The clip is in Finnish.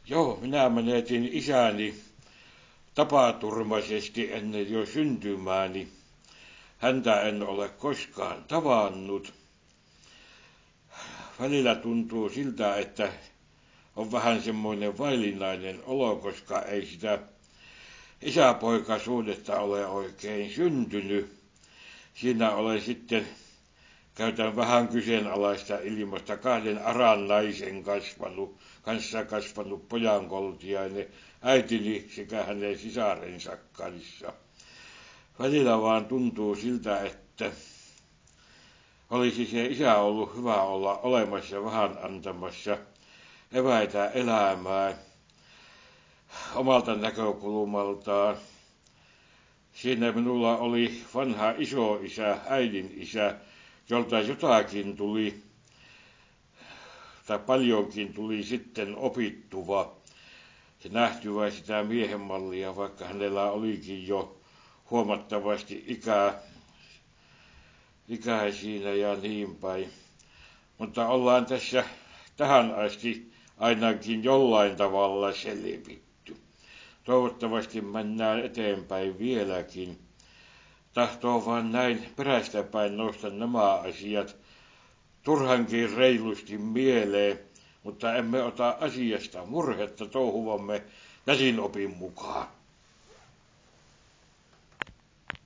Joo, minä menetin isäni tapaturmaisesti ennen jo syntymääni. Häntä en ole koskaan tavannut. Välillä tuntuu siltä, että on vähän semmoinen vaillinainen olo, koska ei sitä isäpoikasuhdetta ole oikein syntynyt. Siinä olen sitten, käytän vähän kyseenalaista ilmasta, kahden aran naisen kanssa kasvanut pojankoltiainen, äitini sekä hänen sisarensa kanssa. Välillä vaan tuntuu siltä, että olisi se isä ollut hyvä olla olemassa vähän antamassa eväitä elämään omalta näkökulmaltaan. Siinä minulla oli vanha isoisä, äidin isä, jolta jotakin tuli, tai paljonkin tuli sitten opittua ja nähtyä sitä miehen mallia, vaikka hänellä olikin jo huomattavasti ikää siinä ja niin päin. Mutta ollaan tässä tähän asti ainakin jollain tavalla selvitty. Toivottavasti mennään eteenpäin vieläkin. Tahtoo vaan näin perästä päin nousta nämä asiat turhankin reilusti mieleen, mutta emme ota asiasta murhetta, touhuvamme käsinopin mukaan.